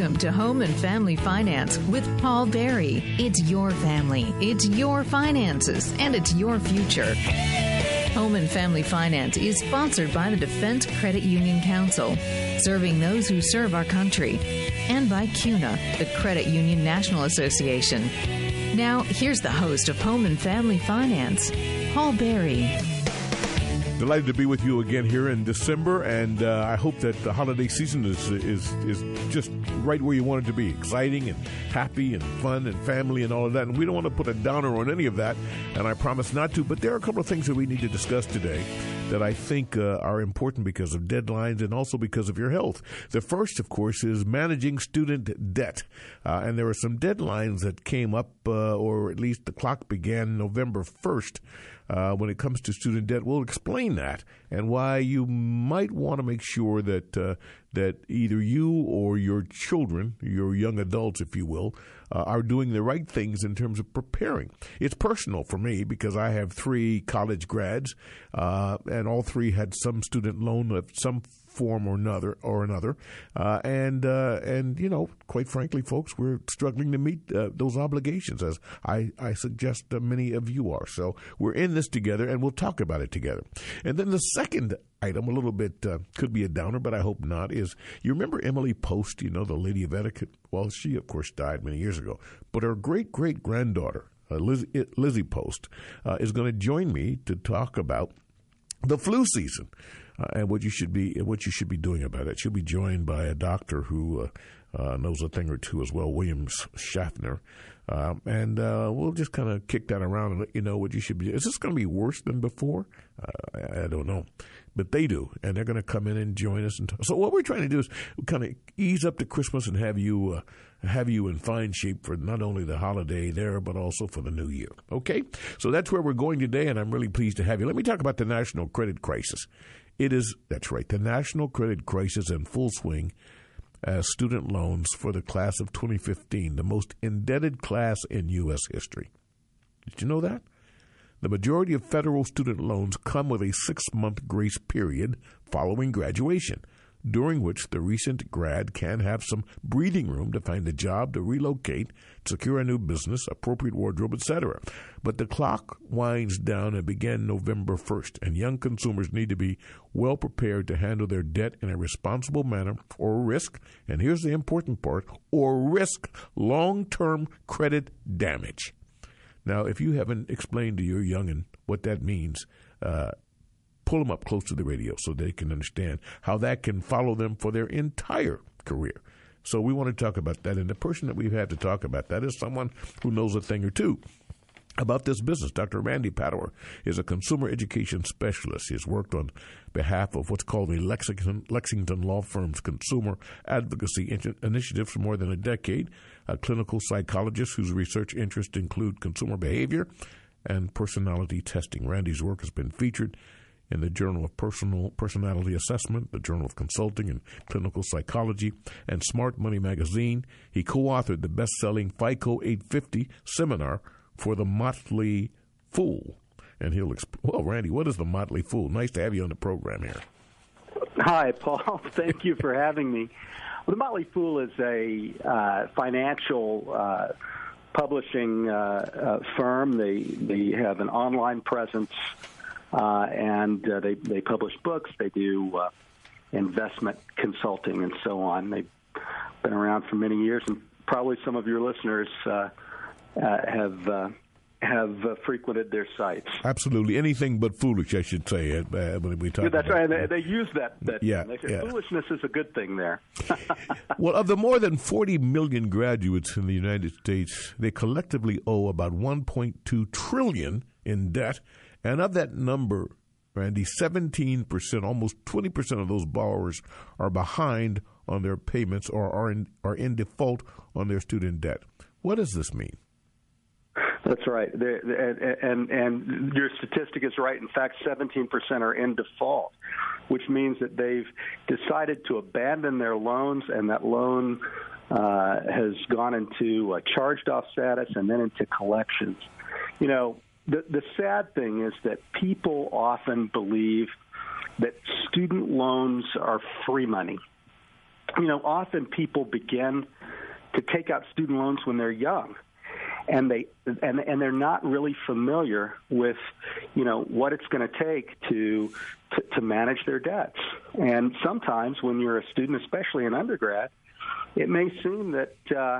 Welcome to Home and Family Finance with Paul Berry. It's your family, it's your finances, and it's your future. Home and Family Finance is sponsored by the Defense Credit Union Council, serving those who serve our country, and by CUNA, the Credit Union National Association. Now, here's the host of Home and Family Finance, Paul Berry. Delighted to be with you again here in December, and I hope that the holiday season is just right where you want it to be, exciting and happy and fun and family and all of that. And we don't want to put a downer on any of that, and I promise not to. But there are a couple of things that we need to discuss today that I think are important because of deadlines and also because of your health. The first, of course, is managing student debt. And there are some deadlines that came up, or at least the clock began November 1st. When it comes to student debt, we'll explain that and why you might want to make sure that that either you or your children, your young adults, if you will, are doing the right things in terms of preparing. It's personal for me because I have 3 college grads, and all 3 had some student loan of some form or another, and you know, quite frankly, folks, we're struggling to meet those obligations, as I suggest many of you are. So we're in this together, and we'll talk about it together. And then the second item, a little bit could be a downer, but I hope not, is you remember Emily Post, you know, the lady of etiquette? Well, she, of course, died many years ago, but her great-great-granddaughter, Lizzie Post, is going to join me to talk about the flu season. And what you should be doing about it. She'll be joined by a doctor who knows a thing or two as well, William Schaffner, and we'll just kind of kick that around and let you know what you should be. Is this going to be worse than before? I don't know, but they do, and they're going to come in and join us. So what we're trying to do is kind of ease up to Christmas and have you in fine shape for not only the holiday there, but also for the new year. Okay, so that's where we're going today, and I'm really pleased to have you. Let me talk about the national credit crisis. That's right, the national credit crisis in full swing as student loans for the class of 2015, the most indebted class in U.S. history. Did you know that? The majority of federal student loans come with a 6-month grace period following graduation, during which the recent grad can have some breathing room to find a job, to relocate, secure a new business, appropriate wardrobe, etc. But the clock winds down and begin November 1st, and young consumers need to be well prepared to handle their debt in a responsible manner or risk, and here's the important part, or risk long-term credit damage. Now, if you haven't explained to your young'un what that means, pull them up close to the radio so they can understand how that can follow them for their entire career. So we want to talk about that. And the person that we've had to talk about that is someone who knows a thing or two about this business. Dr. Randy Padower is a consumer education specialist. He has worked on behalf of what's called the Lexington Law Firm's Consumer Advocacy Initiative for more than a decade, a clinical psychologist whose research interests include consumer behavior and personality testing. Randy's work has been featured in the Journal of Personality Assessment, the Journal of Consulting and Clinical Psychology, and Smart Money Magazine. He co-authored the best-selling FICO 850 seminar for the Motley Fool. And he'll well, Randy, what is the Motley Fool? Nice to have you on the program here. Hi, Paul. Thank you for having me. Well, the Motley Fool is a financial publishing firm. They have an online presence. And they publish books. They do investment consulting and so on. They've been around for many years, and probably some of your listeners have frequented their sites. Absolutely, anything but foolish, I should say. When we talk, that's right. They use that. Yeah, they say foolishness is a good thing there. Well, of the more than 40 million graduates in the United States, they collectively owe about $1.2 trillion in debt. And of that number, Randy, 17%, almost 20% of those borrowers are behind on their payments or are in default on their student debt. What does this mean? That's right. And your statistic is right. In fact, 17% are in default, which means that they've decided to abandon their loans, and that loan has gone into charged-off status and then into collections. You know, the sad thing is that people often believe that student loans are free money. often people begin to take out student loans when they're young, and they're not really familiar with, what it's going to take to manage their debts. And sometimes when you're a student, especially an undergrad, it may seem that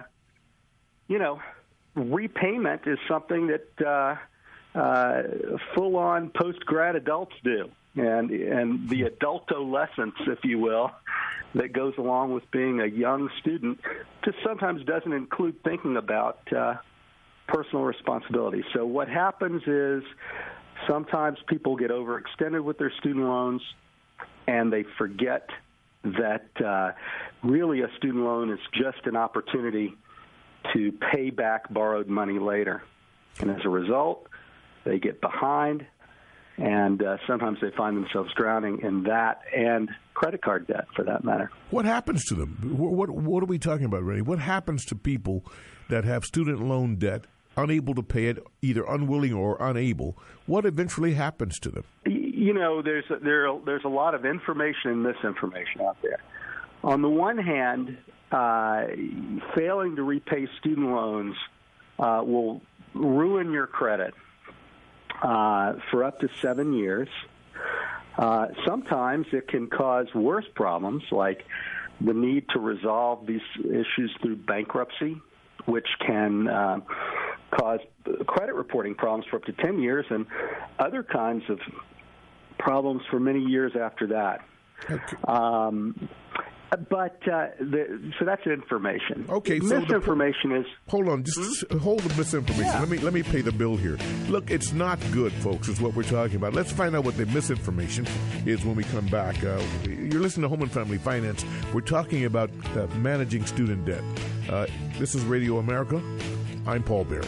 repayment is something that full-on post-grad adults do, and the adultolescence, if you will, that goes along with being a young student just sometimes doesn't include thinking about personal responsibility. So what happens is sometimes people get overextended with their student loans, and they forget that really a student loan is just an opportunity to pay back borrowed money later. And as a result, they get behind, and sometimes they find themselves drowning in that and credit card debt, for that matter. What happens to them? What are we talking about, Randy? What happens to people that have student loan debt, unable to pay it, either unwilling or unable? What eventually happens to them? There's a lot of information and misinformation out there. On the one hand, failing to repay student loans will ruin your credit for up to 7 years. Sometimes it can cause worse problems, like the need to resolve these issues through bankruptcy, which can cause credit reporting problems for up to 10 years and other kinds of problems for many years after that. Okay. So that's information. Okay, so misinformation is. Hold on, just hold the misinformation. Yeah. Let me pay the bill here. Look, it's not good, folks, is what we're talking about. Let's find out what the misinformation is when we come back. You're listening to Home and Family Finance. We're talking about managing student debt. This is Radio America. I'm Paul Berry.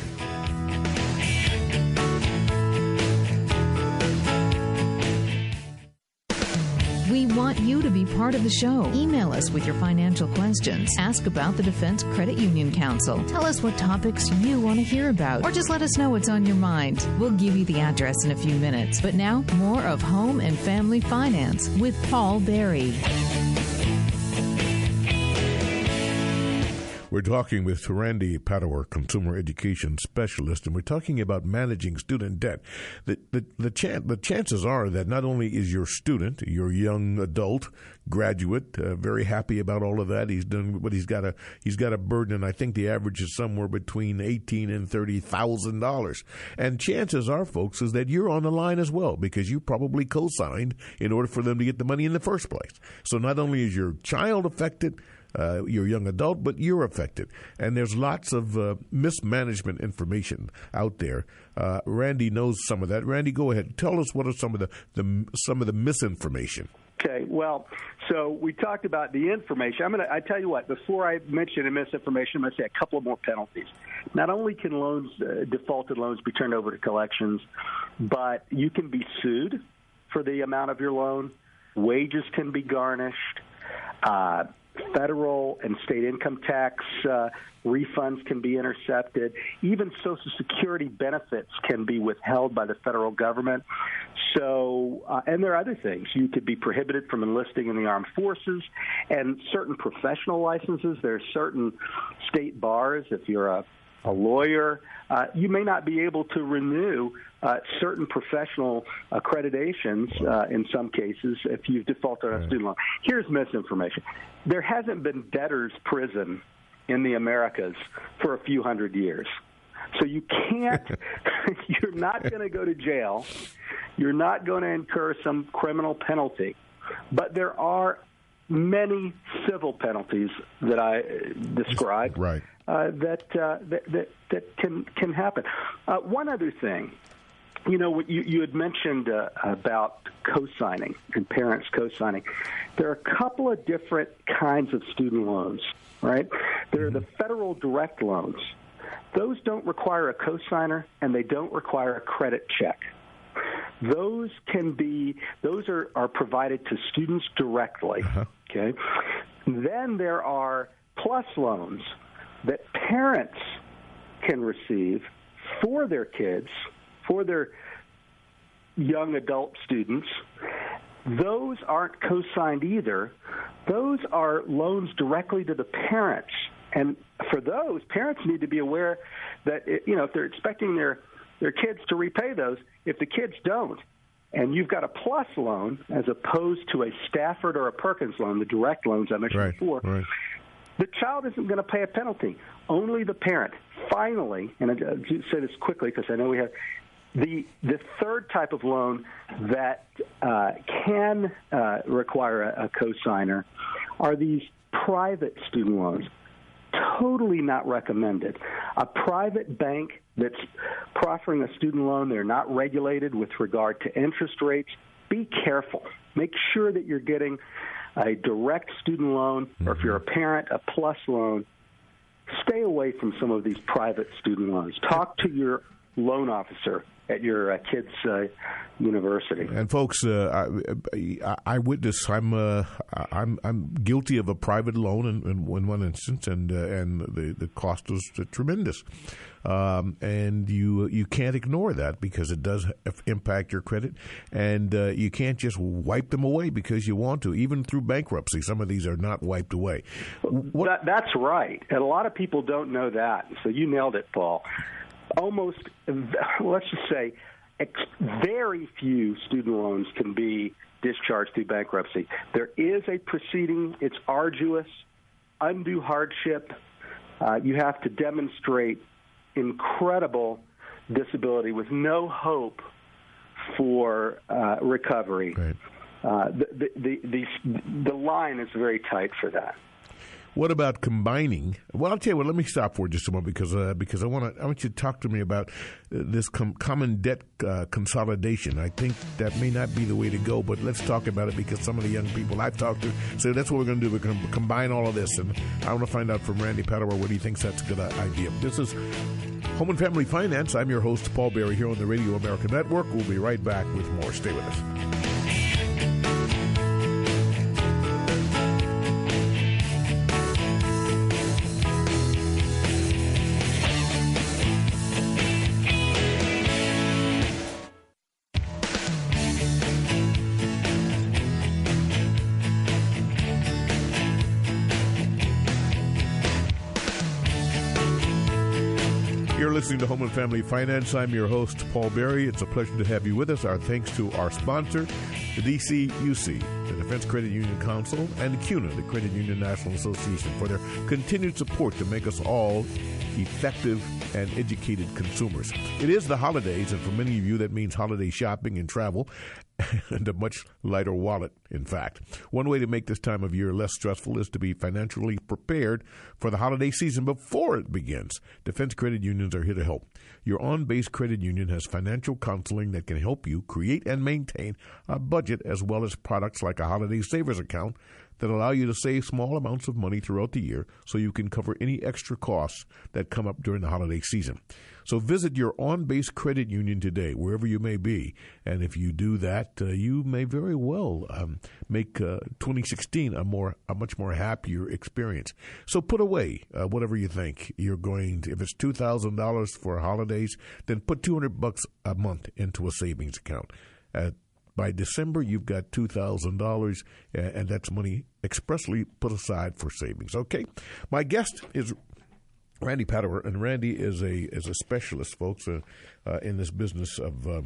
We want you to be part of the show. Email us with your financial questions. Ask about the Defense Credit Union Council. Tell us what topics you want to hear about. Or just let us know what's on your mind. We'll give you the address in a few minutes. But now, more of Home and Family Finance with Paul Berry. We're talking with Randy Padower, consumer education specialist, and we're talking about managing student debt. The chances are that not only is your student, your young adult, graduate, very happy about all of that. He's done what he's got a burden, and I think the average is somewhere between $18,000 and $30,000. And chances are, folks, is that you're on the line as well because you probably co-signed in order for them to get the money in the first place. So not only is your child affected, your young adult, but you're affected. And there's lots of mismanagement information out there. Randy knows some of that. Randy, go ahead. Tell us what are some of the misinformation. Okay, well, so we talked about the information. I tell you what, before I mention the misinformation, I'm going to say a couple of more penalties. Not only can defaulted loans be turned over to collections, but you can be sued for the amount of your loan. Wages can be garnished. Federal and state income tax refunds can be intercepted. Even Social Security benefits can be withheld by the federal government. So, and there are other things. You could be prohibited from enlisting in the armed forces and certain professional licenses. There are certain state bars. If you're a lawyer, you may not be able to renew certain professional accreditations in some cases if you've defaulted on a student loan. Here's misinformation. There hasn't been debtor's prison in the Americas for a few hundred years. So you can't, you're not going to go to jail. You're not going to incur some criminal penalty. But there are many civil penalties that I described. Right. That can happen. One other thing, you had mentioned about co-signing and parents co-signing. There are a couple of different kinds of student loans, right? There are the federal direct loans. Those don't require a co-signer and they don't require a credit check. Those are provided to students directly. Okay. Then there are PLUS loans that parents can receive for their kids, for their young adult students, those aren't co-signed either. Those are loans directly to the parents. And for those, parents need to be aware that, if they're expecting their kids to repay those, if the kids don't, and you've got a PLUS loan as opposed to a Stafford or a Perkins loan, the direct loans I mentioned before, the child isn't going to pay a penalty. Only the parent. Finally, and I'll say this quickly because I know we have the third type of loan that can require a cosigner are these private student loans. Totally not recommended. A private bank that's proffering a student loan, they're not regulated with regard to interest rates. Be careful. Make sure that you're getting a direct student loan, or if you're a parent, a PLUS loan. Stay away from some of these private student loans. Talk to your loan officer at your kid's university. And folks, I witness. I'm guilty of a private loan in one instance, and the cost was tremendous. And you can't ignore that because it does impact your credit, and you can't just wipe them away because you want to. Even through bankruptcy, some of these are not wiped away. That's right, and a lot of people don't know that. So you nailed it, Paul. Almost, let's just say, very few student loans can be discharged through bankruptcy. There is a proceeding. It's arduous, undue hardship. You have to demonstrate incredible disability with no hope for recovery. Right. The line is very tight for that. What about combining? Well, I'll tell you what. Let me stop for just a moment because I want you to talk to me about this common debt consolidation. I think that may not be the way to go, but let's talk about it because some of the young people I've talked to say that's what we're going to do. We're going to combine all of this, and I want to find out from Randy Pattawar what he thinks that's a good idea. This is Home and Family Finance. I'm your host, Paul Berry, here on the Radio America Network. We'll be right back with more. Stay with us. You're listening to Home and Family Finance. I'm your host, Paul Berry. It's a pleasure to have you with us. Our thanks to our sponsor, the DCUC, the Defense Credit Union Council, and CUNA, the Credit Union National Association, for their continued support to make us all effective and educated consumers. It is the holidays, and for many of you, that means holiday shopping and travel, and a much lighter wallet, in fact. One way to make this time of year less stressful is to be financially prepared for the holiday season before it begins. Defense Credit Unions are here to help. Your on-base credit union has financial counseling that can help you create and maintain a budget, as well as products like a holiday savers account that allow you to save small amounts of money throughout the year so you can cover any extra costs that come up during the holiday season. So visit your on-base credit union today, wherever you may be. And if you do that, you may very well make 2016 a much more happier experience. So put away whatever you think you're going to. If it's $2,000 for holidays, then put $200 a month into a savings account. By December, you've got $2,000, and that's money expressly put aside for savings. Okay, my guest is Randy Pattawar, and Randy is a specialist, folks, in this business of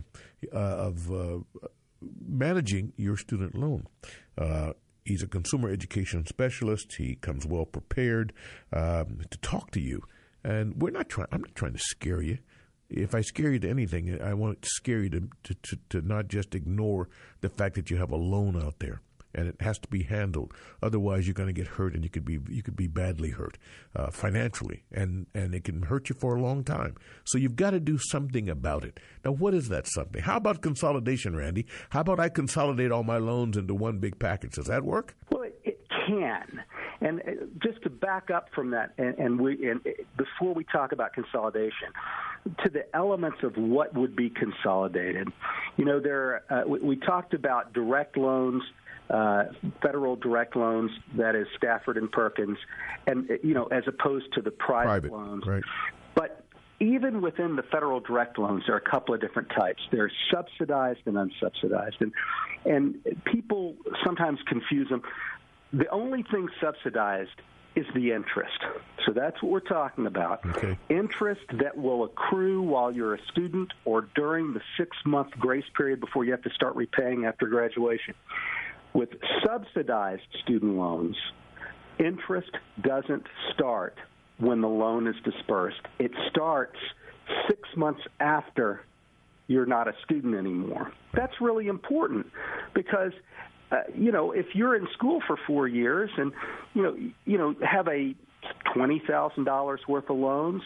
managing your student loan. He's a consumer education specialist. He comes well prepared to talk to you, and I'm not trying to scare you. If I scare you to anything, I want to scare you to not just ignore the fact that you have a loan out there, and it has to be handled. Otherwise, you're going to get hurt, and you could be badly hurt financially, and it can hurt you for a long time. So you've got to do something about it. Now, what is that something? How about consolidation, Randy? How about I consolidate all my loans into one big package? Does that work? Well, it can. And just to back up from that, and before we talk about consolidation, to the elements of what would be consolidated, we talked about direct loans, federal direct loans, that is Stafford and Perkins, and as opposed to the private loans. Right. But even within the federal direct loans, there are a couple of different types. There's subsidized and unsubsidized. And people sometimes confuse them. The only thing subsidized is the interest. So that's what we're talking about. Okay. Interest that will accrue while you're a student or during the 6-month grace period before you have to start repaying after graduation. With subsidized student loans, interest doesn't start when the loan is dispersed. It starts 6 months after you're not a student anymore. That's really important because if you're in school for 4 years and have a $20,000 worth of loans,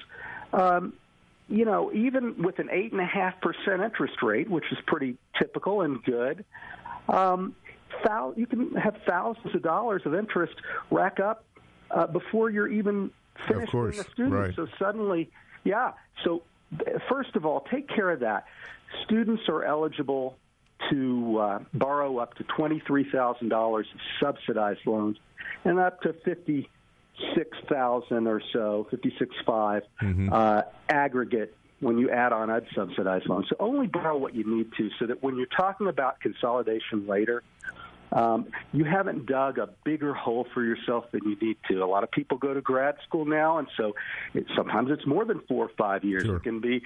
even with an 8.5% interest rate, which is pretty typical and good, you can have thousands of dollars of interest rack up before you're even finished being a student. Right. So suddenly, So first of all, take care of that. Students are eligible to borrow up to $23,000 of subsidized loans and up to $56,000 or so, $56,500 aggregate when you add on unsubsidized loans. So only borrow what you need to, so that when you're talking about consolidation later, you haven't dug a bigger hole for yourself than you need to. A lot of people go to grad school now, and so sometimes it's more than 4 or 5 years. Sure. It can be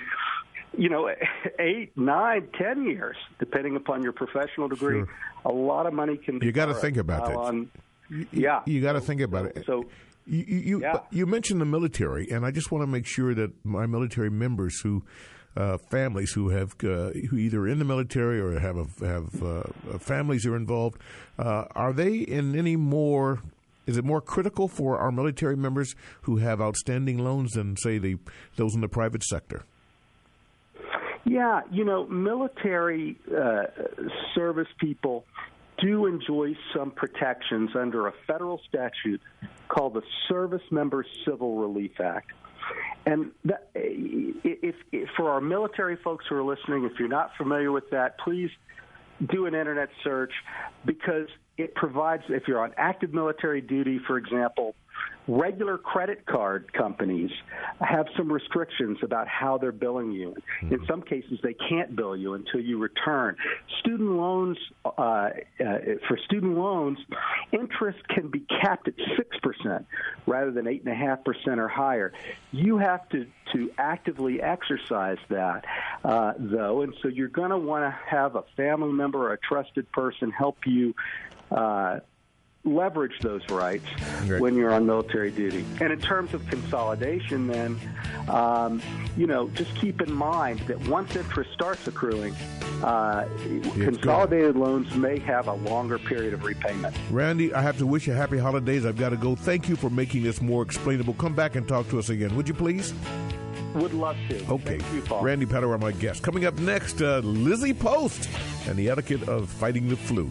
8, 9, 10 years, depending upon your professional degree. Sure. A lot of money can be. You got to think about that. You got to think about it. So you mentioned the military, and I just want to make sure that my military members families who who either in the military or have families who are involved, are they in any more? Is it more critical for our military members who have outstanding loans than, say, those in the private sector? Yeah, military service people do enjoy some protections under a federal statute called the Service Members Civil Relief Act. And if for our military folks who are listening, if you're not familiar with that, please do an internet search, because it provides, if you're on active military duty, for example, regular credit card companies have some restrictions about how they're billing you. In some cases, they can't bill you until you return. Student loans, for student loans, interest can be capped at 6% rather than 8.5% or higher. You have to actively exercise that, though, and so you're going to want to have a family member or a trusted person help you leverage those rights when you're on military duty. And in terms of consolidation, then, just keep in mind that once interest starts accruing, consolidated loans may have a longer period of repayment. Randy, I have to wish you happy holidays. I've got to go. Thank you for making this more explainable. Come back and talk to us again, would you please? Would love to. Okay. Thank you, Paul. Randy Paderer, my guest. Coming up next, Lizzie Post and the etiquette of fighting the flu.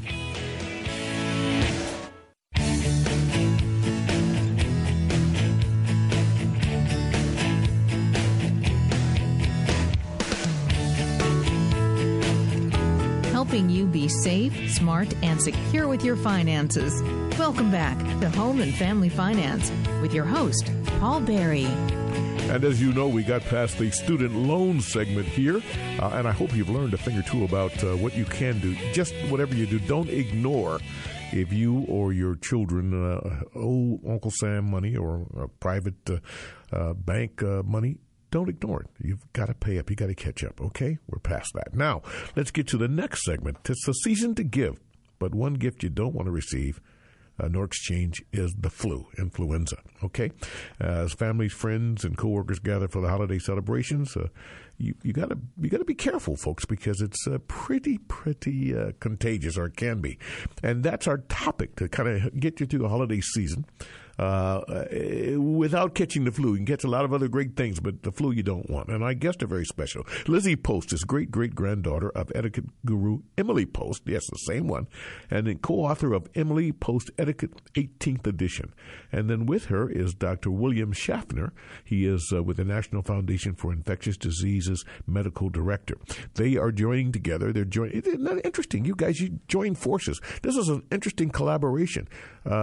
Helping you be safe, smart, and secure with your finances. Welcome back to Home and Family Finance with your host, Paul Berry. And as you know, we got past the student loan segment here, and I hope you've learned a thing or two about what you can do. Just whatever you do, don't ignore if you or your children owe Uncle Sam money or a private bank money. Don't ignore it. You've got to pay up. You've got to catch up, okay? We're past that. Now, let's get to the next segment. It's the season to give, but one gift you don't want to receive, nor exchange, is the flu, influenza, okay? As families, friends, and coworkers gather for the holiday celebrations, you got to be careful, folks, because it's pretty contagious, or it can be. And that's our topic, to kind of get you through the holiday season. Without catching the flu. You can catch a lot of other great things, but the flu you don't want. And our guests are very special. Lizzie Post is great-great-granddaughter of etiquette guru Emily Post, yes, the same one, and then co-author of Emily Post Etiquette 18th Edition. And then with her is Dr. William Schaffner. He is with the National Foundation for Infectious Diseases Medical Director. They are joining together. Isn't that interesting? You guys, you join forces. This is an interesting collaboration.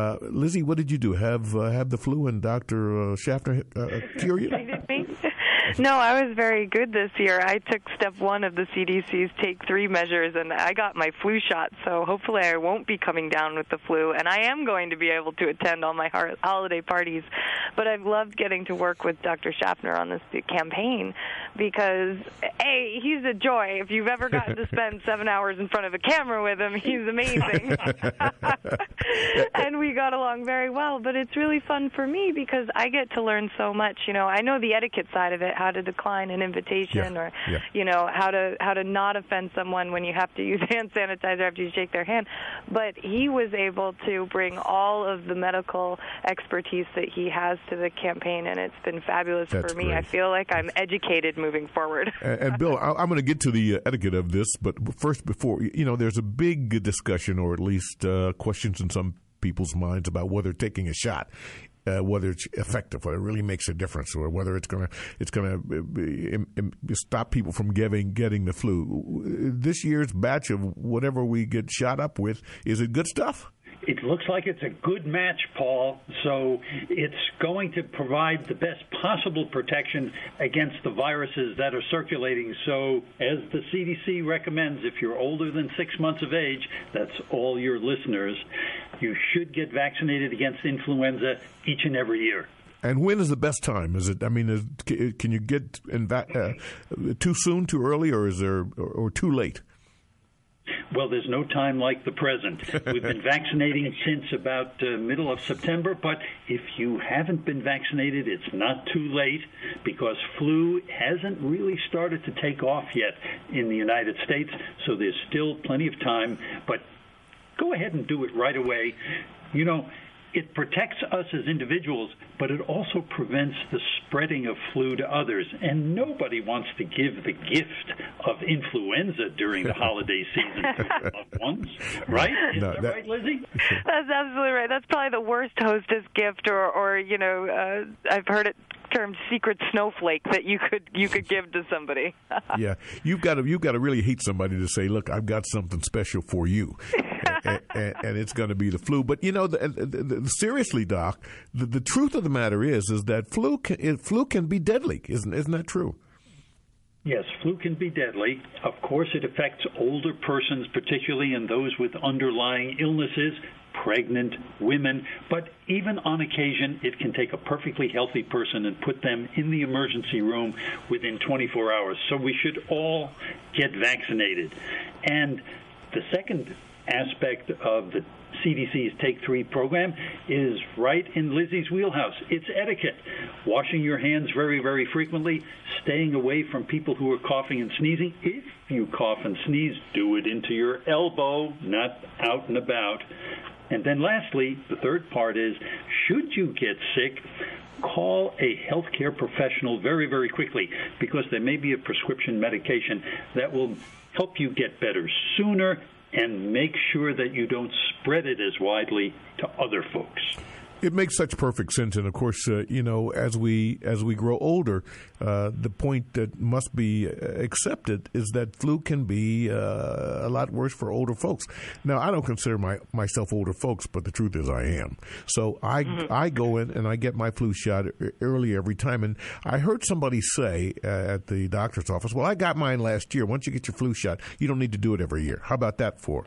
Lizzie, what did you do? Have the flu and Dr. Schaffner cure you? No, I was very good this year. I took step 1 of the CDC's Take 3 measures, and I got my flu shot, so hopefully I won't be coming down with the flu, and I am going to be able to attend all my holiday parties. But I've loved getting to work with Dr. Schaffner on this campaign because, A, he's a joy. If you've ever gotten to spend 7 hours in front of a camera with him, he's amazing. And we got along very well, but it's really fun for me because I get to learn so much. You know, I know the etiquette side of it, how to decline an invitation or, you know, how to not offend someone when you have to use hand sanitizer after you shake their hand. But he was able to bring all of the medical expertise that he has to the campaign, and it's been fabulous for me. Great. I feel like I'm educated moving forward. And Bill, I'm going to get to the etiquette of this, but first, before, you know, there's a big discussion, or at least questions in some people's minds about whether taking a shot, whether it's effective, whether it really makes a difference, or whether it's going to stop people from getting the flu. This year's batch of whatever we get shot up with, is it good stuff? It looks like it's a good match, Paul. So it's going to provide the best possible protection against the viruses that are circulating. So as the CDC recommends, if you're older than 6 months of age, that's all your listeners, you should get vaccinated against influenza each and every year. And when is the best time? Is it? I mean, can you get too soon, too early, or is there or too late? Well, there's no time like the present. We've been vaccinating since about middle of September, but if you haven't been vaccinated, it's not too late because flu hasn't really started to take off yet in the United States, so there's still plenty of time. But go ahead and do it right away. You know, it protects us as individuals, but it also prevents the spreading of flu to others. And nobody wants to give the gift of influenza during the holiday season to their loved ones, right? Is that right, Lizzie? That's absolutely right. That's probably the worst hostess gift, or you know, I've heard it termed secret snowflake that you could give to somebody. Yeah, you've got to really hate somebody to say, "Look, I've got something special for you," and it's going to be the flu. But you know, seriously, Doc, the truth of the matter is that flu can be deadly. Isn't that true? Yes, flu can be deadly. Of course, it affects older persons, particularly, and those with underlying illnesses, pregnant women, but even on occasion, it can take a perfectly healthy person and put them in the emergency room within 24 hours. So we should all get vaccinated. And the second aspect of the CDC's Take 3 program is right in Lizzie's wheelhouse. It's etiquette. Washing your hands very, very frequently, staying away from people who are coughing and sneezing. If you cough and sneeze, do it into your elbow, not out and about. And then lastly, the third part is, should you get sick, call a healthcare professional very, very quickly, because there may be a prescription medication that will help you get better sooner and make sure that you don't spread it as widely to other folks. It makes such perfect sense, and of course, you know, as we grow older, the point that must be accepted is that flu can be a lot worse for older folks. Now, I don't consider myself older folks, but the truth is I am. So I go in and I get my flu shot early every time. And I heard somebody say at the doctor's office, "Well, I got mine last year. Once you get your flu shot, you don't need to do it every year." How about that for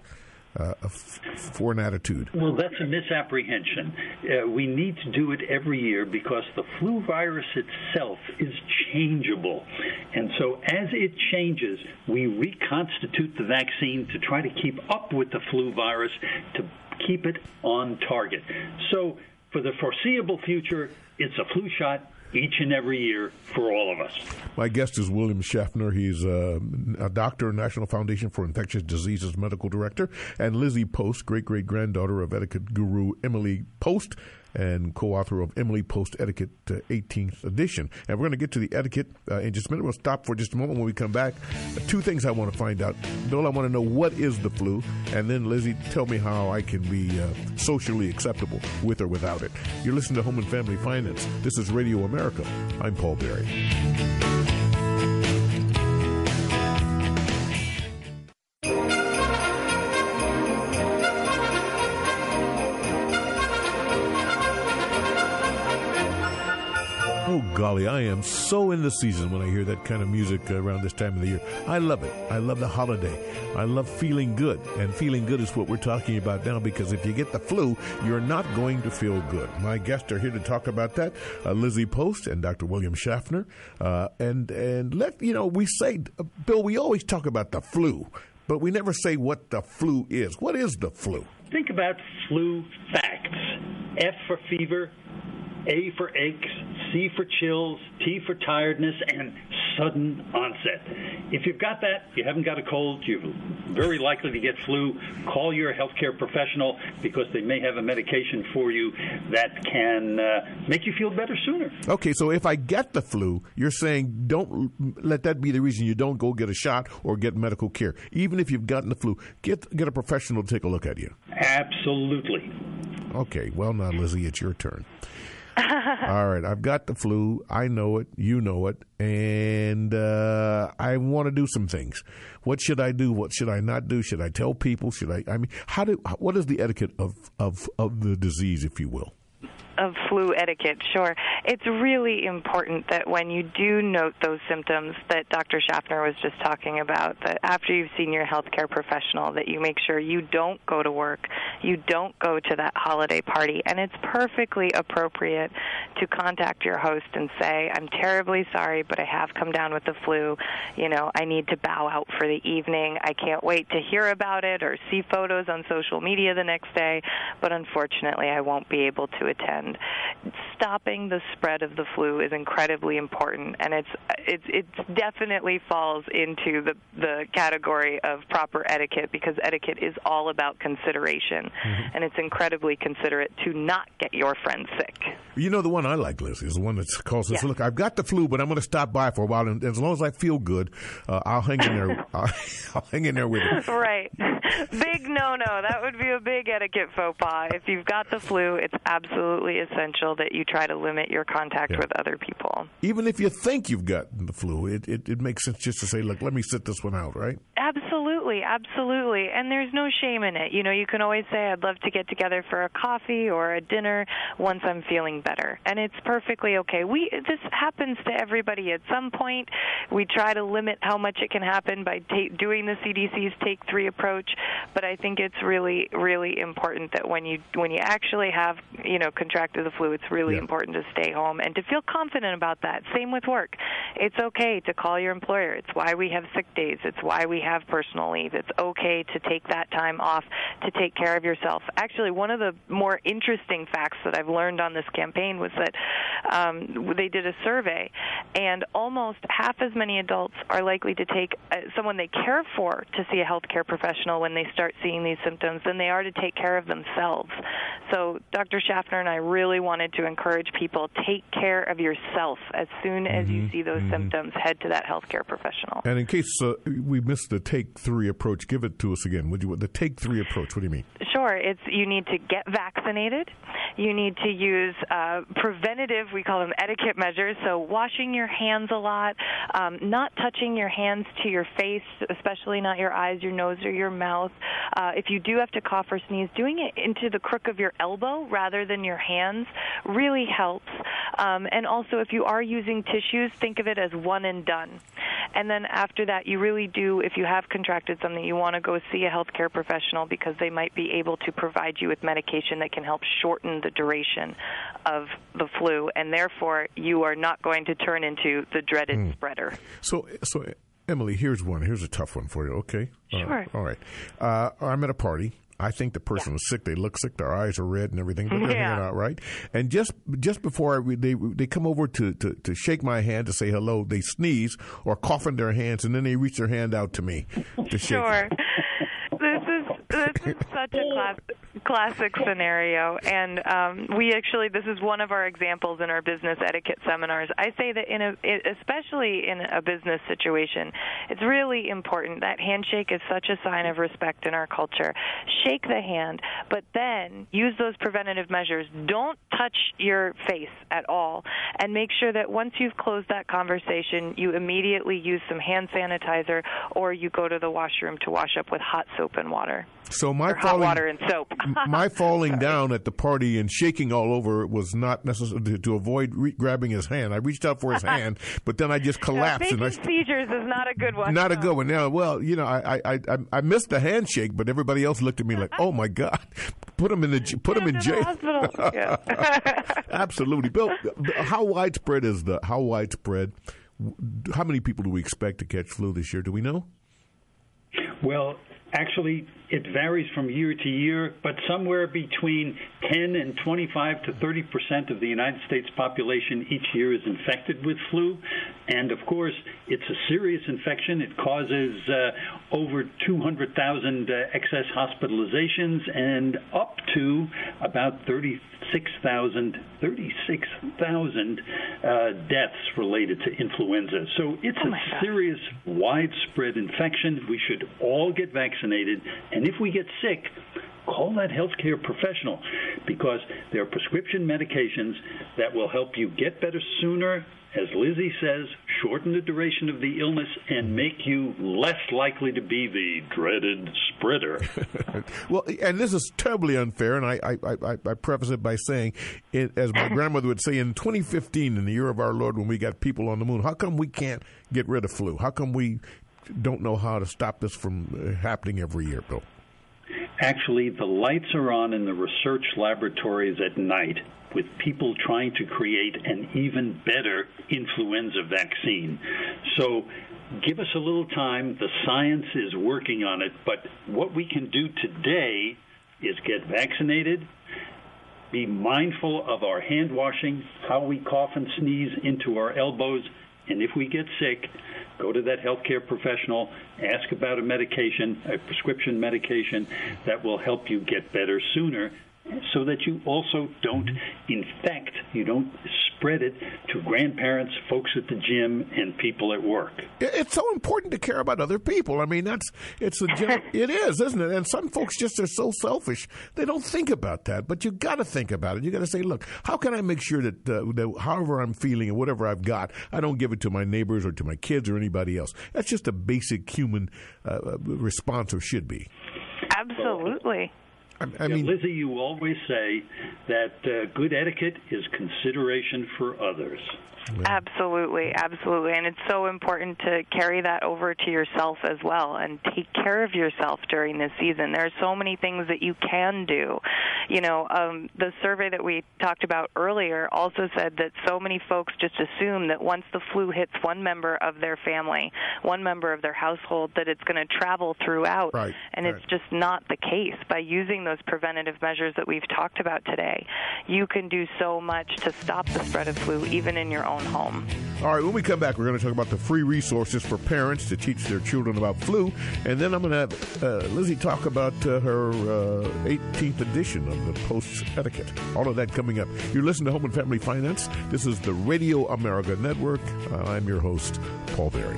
an attitude? Well, that's a misapprehension. We need to do it every year because the flu virus itself is changeable. And so as it changes, we reconstitute the vaccine to try to keep up with the flu virus, to keep it on target. So for the foreseeable future, it's a flu shot each and every year for all of us. My guest is William Schaffner. He's a doctor, National Foundation for Infectious Diseases Medical Director, and Lizzie Post, great-great-granddaughter of etiquette guru Emily Post, and co-author of Emily Post Etiquette 18th edition. And we're going to get to the etiquette in just a minute. We'll stop for just a moment. When we come back, two things I want to find out. Bill, I want to know what is the flu, and then Lizzie, tell me how I can be socially acceptable with or without it. You're listening to Home and Family Finance. This is Radio America. I'm Paul Berry. Golly, I am so in the season when I hear that kind of music around this time of the year. I love it. I love the holiday. I love feeling good. And feeling good is what we're talking about now, because if you get the flu, you're not going to feel good. My guests are here to talk about that, Lizzie Post and Dr. William Schaffner. We say, Bill, we always talk about the flu, but we never say what the flu is. What is the flu? Think about flu facts. F for fever, A for aches, C for chills, T for tiredness, and sudden onset. If you've got that, you haven't got a cold, you're very likely to get flu. Call your healthcare professional, because they may have a medication for you that can make you feel better sooner. Okay, so if I get the flu, you're saying don't let that be the reason you don't go get a shot or get medical care. Even if you've gotten the flu, get a professional to take a look at you. Absolutely. Okay, well now, Lizzie, it's your turn. All right, I've got the flu. I know it. You know it. And I want to do some things. What should I do? What should I not do? Should I tell people? What is the etiquette of the disease, if you will? Of flu etiquette, sure. It's really important that when you do note those symptoms that Dr. Schaffner was just talking about, that after you've seen your healthcare professional, that you make sure you don't go to work, you don't go to that holiday party, and it's perfectly appropriate to contact your host and say, I'm terribly sorry, but I have come down with the flu. I need to bow out for the evening. I can't wait to hear about it or see photos on social media the next day, but unfortunately I won't be able to attend. Stopping the spread of the flu is incredibly important, and it definitely falls into the category of proper etiquette, because etiquette is all about consideration, and it's incredibly considerate to not get your friend sick. You know, the one I like, Liz, is the one that calls us, look, I've got the flu, but I'm going to stop by for a while, and as long as I feel good, I'll hang in there. I'll hang in there with you. Right. Big no-no. That would be a big etiquette faux pas. If you've got the flu, it's absolutely essential that you try to limit your contact with other people. Even if you think you've gotten the flu, it makes sense just to say, look, let me sit this one out, right? Absolutely, absolutely. And there's no shame in it. You can always say, I'd love to get together for a coffee or a dinner once I'm feeling better. And it's perfectly okay. This happens to everybody at some point. We try to limit how much it can happen by doing the CDC's Take 3 approach. But I think it's really, really important that when you actually have, contracted the flu, it's really important to stay home and to feel confident about that. Same with work. It's okay to call your employer. It's why we have sick days. It's why we have personal leave. It's okay to take that time off to take care of yourself. Actually, one of the more interesting facts that I've learned on this campaign was that they did a survey, and almost half as many adults are likely to take someone they care for to see a healthcare professional when they start seeing these symptoms than they are to take care of themselves. So Dr. Schaffner and I really wanted to encourage people, take care of yourself. As soon as you see those symptoms, head to that healthcare professional. And in case we missed the Take 3 approach, give it to us again. The Take 3 approach, what do you mean? Sure. You need to get vaccinated. You need to use preventative, we call them etiquette measures, so washing your hands a lot, not touching your hands to your face, especially not your eyes, your nose, or your mouth. If you do have to cough or sneeze, doing it into the crook of your elbow rather than your hands really helps. And also, if you are using tissues, think of it as one and done. And then after that, you really do, if you have contracted something, you want to go see a healthcare professional, because they might be able to provide you with medication that can help shorten the duration of the flu, and therefore you are not going to turn into the dreaded spreader. So Emily, here's a tough one for you, okay? Sure. All right. I'm at a party. I think the person is sick. They look sick. Their eyes are red and everything, but they're hanging out, right? And just before they come over to shake my hand to say hello, they sneeze or cough in their hands, and then they reach their hand out to me to shake. Sure. This is such a classic scenario, and this is one of our examples in our business etiquette seminars. I say that especially in a business situation, it's really important. That handshake is such a sign of respect in our culture. Shake the hand, but then use those preventative measures. Don't touch your face at all, and make sure that once you've closed that conversation, you immediately use some hand sanitizer, or you go to the washroom to wash up with hot soap and water. So hot water and soap. my falling down at the party and shaking all over was not necessary to avoid grabbing his hand. I reached out for his hand, but then I just collapsed. Faking seizures is not a good one. Not a good one. Now, well, I missed the handshake, but everybody else looked at me like, "Oh my God, put him in jail." Hospital. Yeah. Absolutely, Bill. How widespread? How many people do we expect to catch flu this year? Do we know? Well, actually, it varies from year to year, but somewhere between 10 and 25 to 30% of the United States population each year is infected with flu. And, of course, it's a serious infection. It causes over 200,000 excess hospitalizations and up to about 36,000 deaths related to influenza. So it's a serious, widespread infection. We should all get vaccinated. And if we get sick, call that healthcare professional, because there are prescription medications that will help you get better sooner, as Lizzie says, shorten the duration of the illness and make you less likely to be the dreaded spreader. Well, and this is terribly unfair, and I preface it by saying, as my grandmother would say, in 2015, in the year of our Lord, when we got people on the moon, how come we can't get rid of flu? How come we don't know how to stop this from happening every year, Bill? Actually, the lights are on in the research laboratories at night with people trying to create an even better influenza vaccine. So give us a little time. The science is working on it. But what we can do today is get vaccinated, be mindful of our hand washing, how we cough and sneeze into our elbows, and if we get sick, go to that healthcare professional, ask about a medication, a prescription medication that will help you get better sooner, so that you also don't infect, you don't spread it to grandparents, folks at the gym, and people at work. It's so important to care about other people. I mean, it is, isn't it? And some folks just are so selfish, they don't think about that. But you got to think about it. You got to say, look, how can I make sure that however I'm feeling and whatever I've got, I don't give it to my neighbors or to my kids or anybody else. That's just a basic human response, or should be. Absolutely. I mean, Lizzie, you always say that good etiquette is consideration for others. Absolutely, absolutely. And it's so important to carry that over to yourself as well and take care of yourself during this season. There are so many things that you can do. You know, the survey that we talked about earlier also said that so many folks just assume that once the flu hits one member of their family, one member of their household, that it's going to travel throughout. Right, and it's just not the case. By using those preventative measures that we've talked about today, you can do so much to stop the spread of flu, even in your own home. All right, when we come back, we're going to talk about the free resources for parents to teach their children about flu. And then I'm going to have Lizzie talk about her 18th edition of the Post Etiquette. All of that coming up. You're listening to Home and Family Finance. This is the Radio America Network. I'm your host, Paul Berry.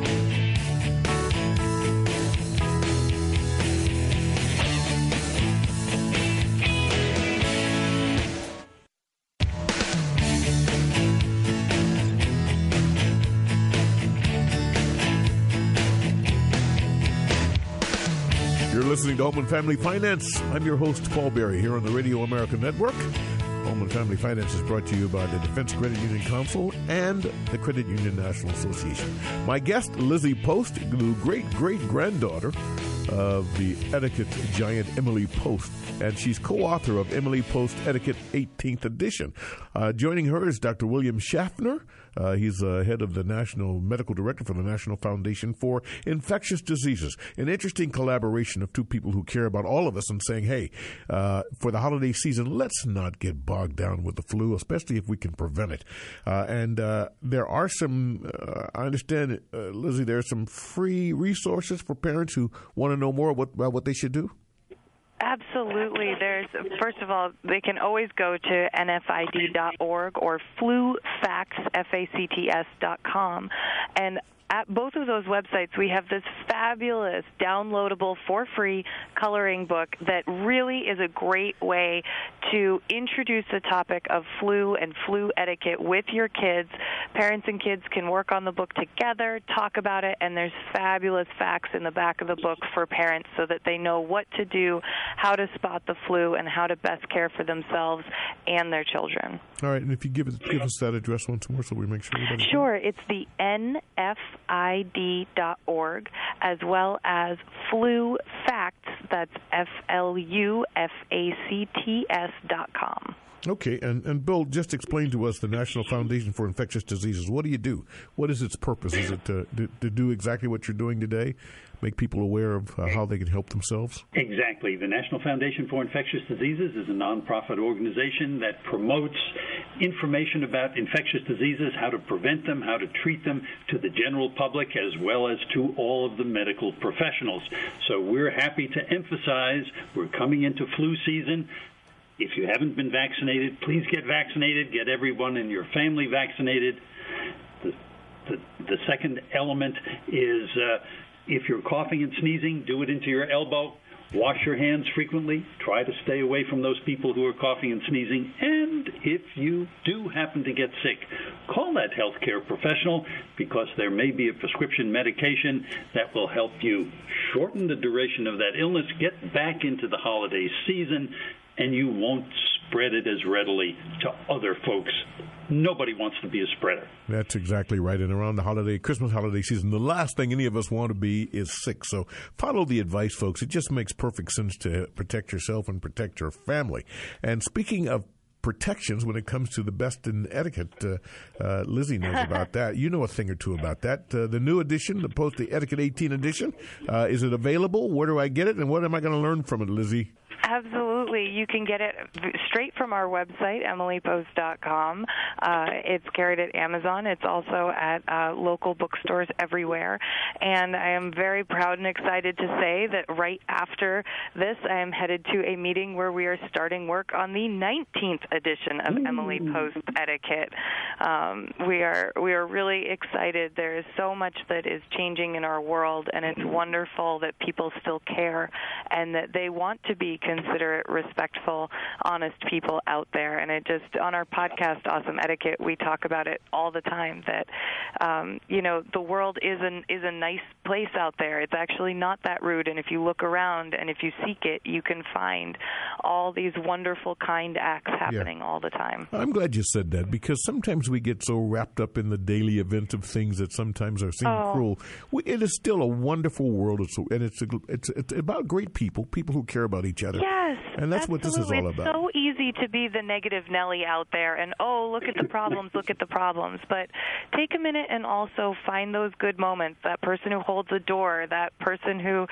Listening to Home and Family Finance. I'm your host, Paul Berry, here on the Radio America Network. Home and Family Finance is brought to you by the Defense Credit Union Council and the Credit Union National Association. My guest, Lizzie Post, the great-great-granddaughter of the etiquette giant Emily Post, and she's co-author of Emily Post Etiquette 18th Edition. Joining her is Dr. William Schaffner. He's head of the National Medical Director for the National Foundation for Infectious Diseases. An interesting collaboration of two people who care about all of us and saying, hey, for the holiday season, let's not get bogged down with the flu, especially if we can prevent it. And there are some, I understand, Lizzie, there are some free resources for parents who want to know more about what they should do? Absolutely. First of all, they can always go to nfid.org or flufacts.com. And at both of those websites, we have this fabulous, downloadable, for free coloring book that really is a great way to introduce the topic of flu and flu etiquette with your kids. Parents and kids can work on the book together, talk about it, and there's fabulous facts in the back of the book for parents so that they know what to do, how to spot the flu, and how to best care for themselves and their children. All right, and if you give us that address once more so we make sure everybody Sure, it's the nfid.org, as well as Flu Facts, that's FLUFACTS.com. Okay, and Bill, just explain to us the National Foundation for Infectious Diseases. What do you do? What is its purpose? Is it to do exactly what you're doing today, make people aware of how they can help themselves? Exactly. The National Foundation for Infectious Diseases is a nonprofit organization that promotes information about infectious diseases, how to prevent them, how to treat them to the general public as well as to all of the medical professionals. So we're happy to emphasize we're coming into flu season. If you haven't been vaccinated, please get vaccinated. Get everyone in your family vaccinated. The second element is if you're coughing and sneezing, do it into your elbow. Wash your hands frequently. Try to stay away from those people who are coughing and sneezing. And if you do happen to get sick, call that healthcare professional because there may be a prescription medication that will help you shorten the duration of that illness, get back into the holiday season, and you won't spread it as readily to other folks. Nobody wants to be a spreader. That's exactly right. And around the Christmas holiday season, the last thing any of us want to be is sick. So follow the advice, folks. It just makes perfect sense to protect yourself and protect your family. And speaking of protections when it comes to the best in etiquette, Lizzie knows about that. You know a thing or two about that. The new edition, the Etiquette 18 edition, is it available? Where do I get it? And what am I going to learn from it, Lizzie? Absolutely. You can get it straight from our website, emilypost.com. It's carried at Amazon. It's also at local bookstores everywhere. And I am very proud and excited to say that right after this, I am headed to a meeting where we are starting work on the 19th edition of Emily Post Etiquette. We are really excited. There is so much that is changing in our world, and it's wonderful that people still care and that they want to be considerate, respectful, honest people out there. And it just, on our podcast, Awesome Etiquette, we talk about it all the time that, the world is a nice place out there. It's actually not that rude. And if you look around and if you seek it, you can find all these wonderful, kind acts happening all the time. I'm glad you said that because sometimes we get so wrapped up in the daily event of things that sometimes are seem cruel. It is still a wonderful world, and it's about great people who care about each other. Yes, and that's what this is all about. It's so easy to be the negative Nelly out there and, look at the problems, look at the problems. But take a minute and also find those good moments, that person who holds a door, that person who,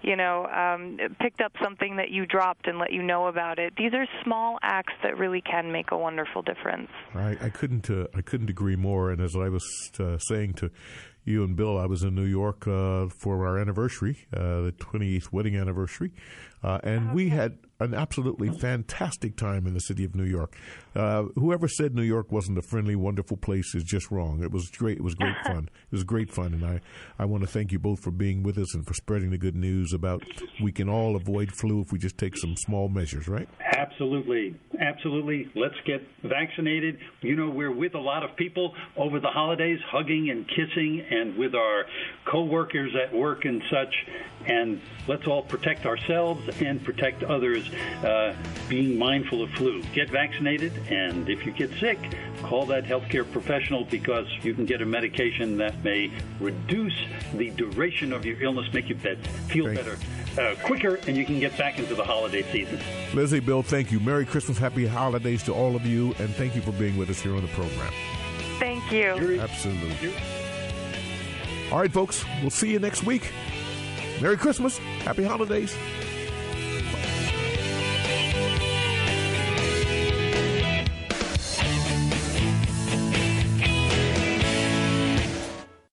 picked up something that you dropped and let you know about it. These are small acts that really can make a wonderful difference. I couldn't agree more. And as I was saying to you and Bill, I was in New York for our anniversary, the 28th wedding anniversary, and we had an absolutely fantastic time in the city of New York. Whoever said New York wasn't a friendly, wonderful place is just wrong. It was great. It was great fun. It was great fun, and I want to thank you both for being with us and for spreading the good news about we can all avoid flu if we just take some small measures, right? Absolutely. Let's get vaccinated. We're with a lot of people over the holidays, hugging and kissing, and with our co-workers at work and such. And let's all protect ourselves and protect others, being mindful of flu. Get vaccinated, and if you get sick, call that healthcare professional because you can get a medication that may reduce the duration of your illness, make you feel better quicker, and you can get back into the holiday season. Lizzie, Bill, thank you. Merry Christmas, happy holidays to all of you, and thank you for being with us here on the program. Thank you. Absolutely. All right, folks, we'll see you next week. Merry Christmas, happy holidays.